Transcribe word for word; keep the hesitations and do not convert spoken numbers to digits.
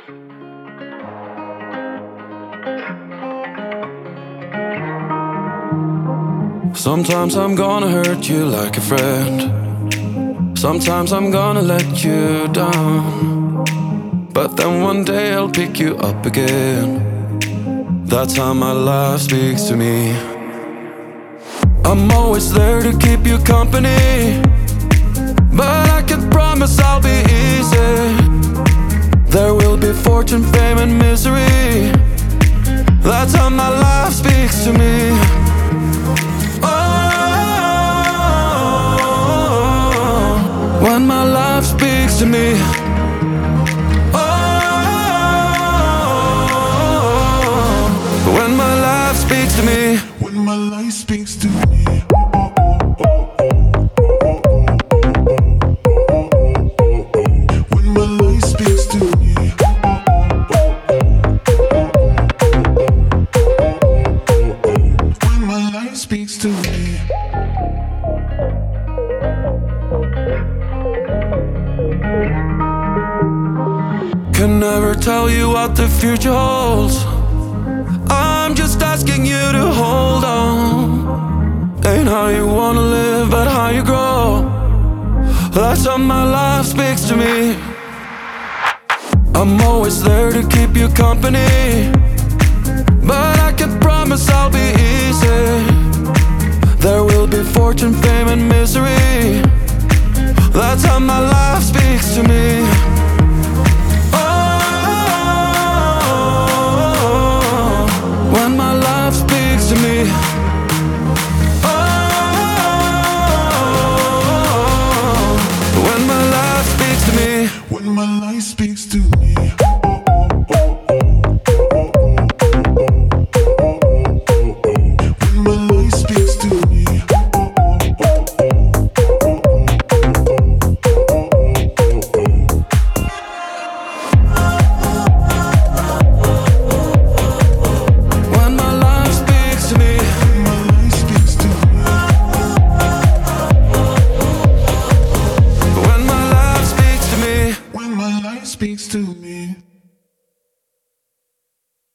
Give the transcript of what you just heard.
Sometimes I'm gonna hurt you like a friend. Sometimes I'm gonna let you down. But then one day I'll pick you up again. That's how my life speaks to me. I'm always there to keep you company, but I can't promise I'll be easy. There will be fortune, fame and misery. That's how my life speaks to me. When my life speaks to me, oh, when my life speaks to me, when my life speaks to me, when my life speaks to me, when my life speaks to me. Can never tell you what the future holds. I'm just asking you to hold on. Ain't how you wanna live, but how you grow. That's how my life speaks to me. I'm always there to keep you company, but I can't promise I'll be easy. There will be fortune, fame and misery. That's how my life speaks to me. When my life speaks to me, oh, when my life speaks to me, when my life speaks to me.